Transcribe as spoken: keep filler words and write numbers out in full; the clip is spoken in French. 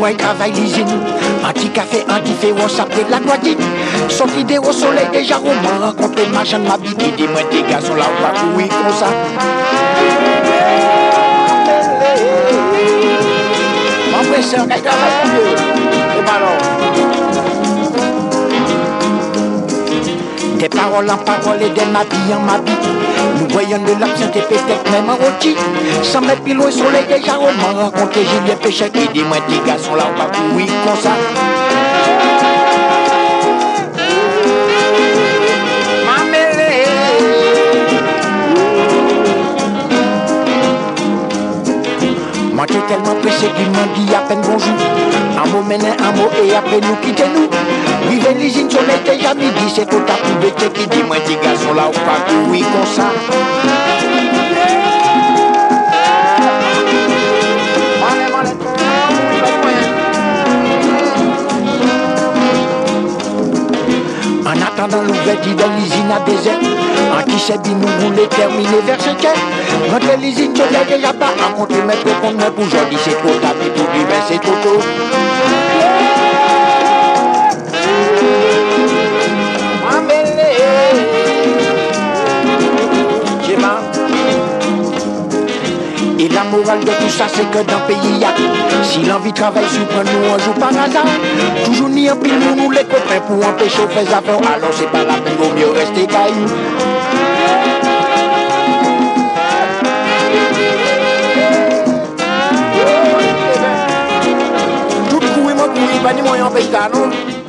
moi travaille l'usine. Anti-café, anti-féroce, après la noisette. Sorti des au soleil, déjà roman. Rencontré ma jeune ma biki, dis-moi des gars sont là, on va courir comme ça. Mon frère, c'est un gars qui travaille mieux. Et ballon. Des paroles en paroles et des mabis en mabis. Nous voyons de l'absence et peut-être même en rôti. Sans mettre pile au soleil déjà roman. Rencontré Julien Péchet qui dit moi des gars sont là on va courir comme ça. Mamélé. Moi j'ai tellement pressé qu'il m'a dit à peine bonjour. Un mot mener un mot et après nous quitter nous. Vivez l'usine soleil déjà midi, c'est tout à coup de check qui dit moi des gars sont là ou pas courir comme ça. En attendant l'ouverture de l'usine à désert, en qui s'est dit nous voulons terminer vers ce quai. Notre l'usine soleil déjà pas à compter mettre contre moi pour aujourd'hui c'est trop tard et pour demain c'est trop tôt. Et la morale de tout ça, c'est que dans le pays, y a si l'envie de travail surprend nous un jour par hasard, toujours ni un pile nous, nous les copains pour empêcher de faire affaires. Alors c'est pas la peine, vaut mieux rester caillou. Tout courir, moi courir, pas ni moyen en pays, non?